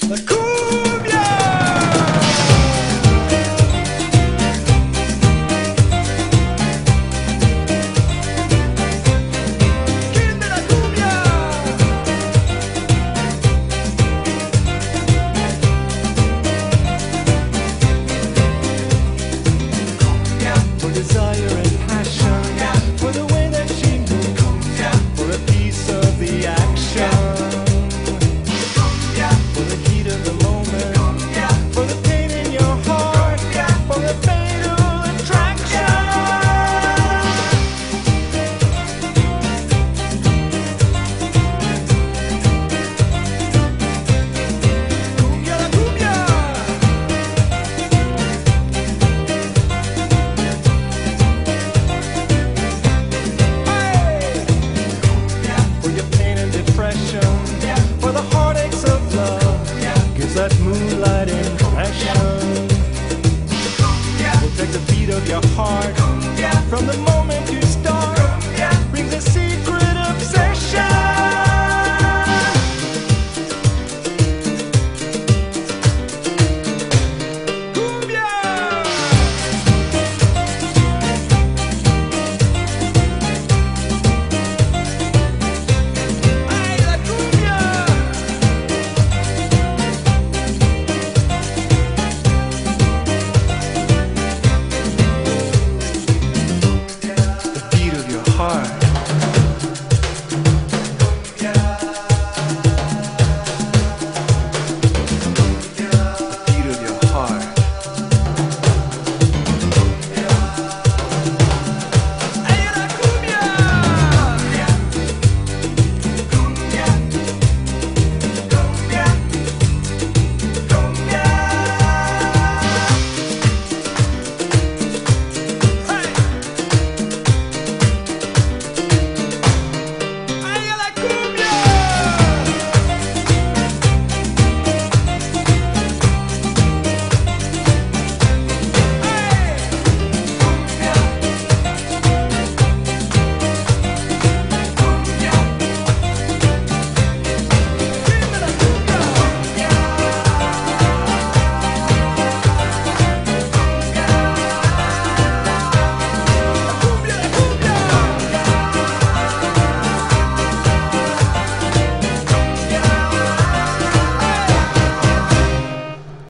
La cumbia. ¿Quién de la cumbia? For desire and passion, for the way that she moves, for a piece of the action, for the heat of the moment, for the pain in your heart, for the fatal attraction. Cumbia, la cumbia. For your pain and depression, for the heartaches of love, gives that moonlight impression. Will take the beat of your heart from the moment